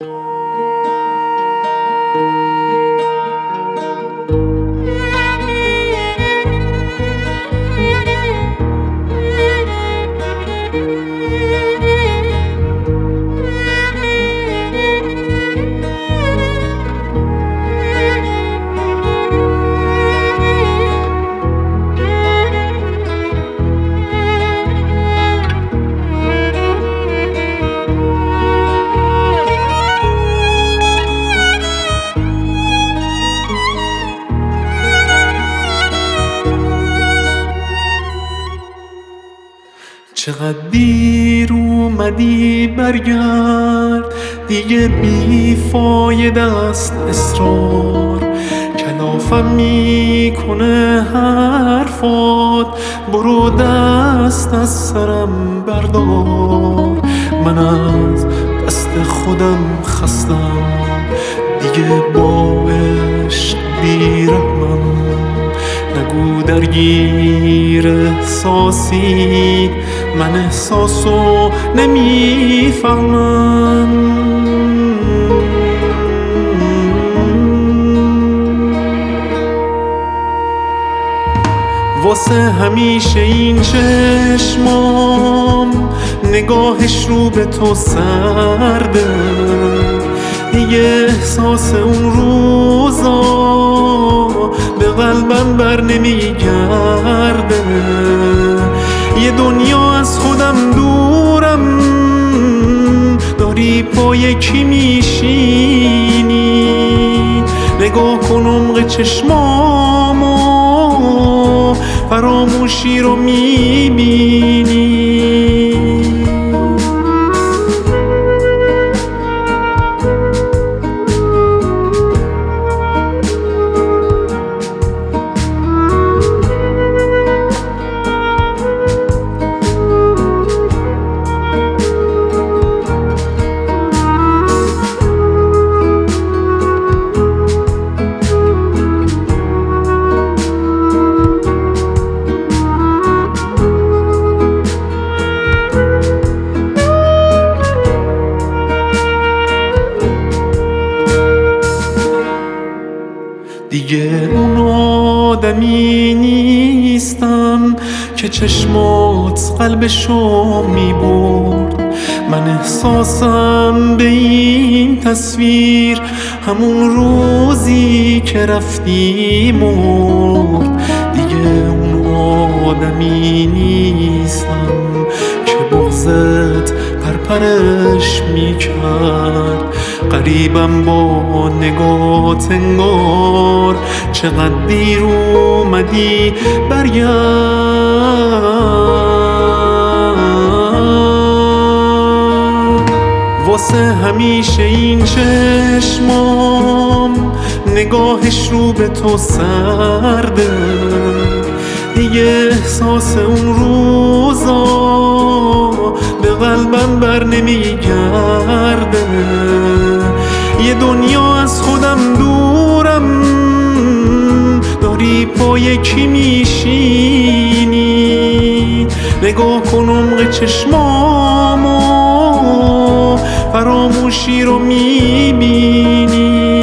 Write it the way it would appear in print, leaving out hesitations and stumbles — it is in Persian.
چقدر دیر اومدی برگرد، دیگه بیفایده است اصرار. کلافم میکنه حرفات، برو دست از سرم بردار. من از دست خودم خستم، دیگه با عشق بیرحمم. نگو درگیر احساسی، من احساسو نمیفهمم. واسه همیشه این چشمام نگاهش رو به تو سرده، دیگه احساس اون روزا به قلبم بر نمیگرده. یه دنیا از خودم دورم، داری پای کی میشینی؟ نگاه کن عمق چشمامو، فراموشی رو میبینی. دیگه اون آدمی نیستم که چشمات قلبشو میبرد. من احساسم به این تصویر همون روزی که رفتی مرد. دیگه اون آدمی نیستم که بغضت پرپرش میکرد. قریبم با نگات انگار، چقدر دیر اومدی برگرد. واسه همیشه این چشمام نگاهش رو به تو سرده، دیگه احساس اون روزا به قلبم بر نمیگرده. یه دنیا از خودم دورم، داری پای کی میشینی؟ نگاه کن عمق چشمامو، فراموشی رو میبینی.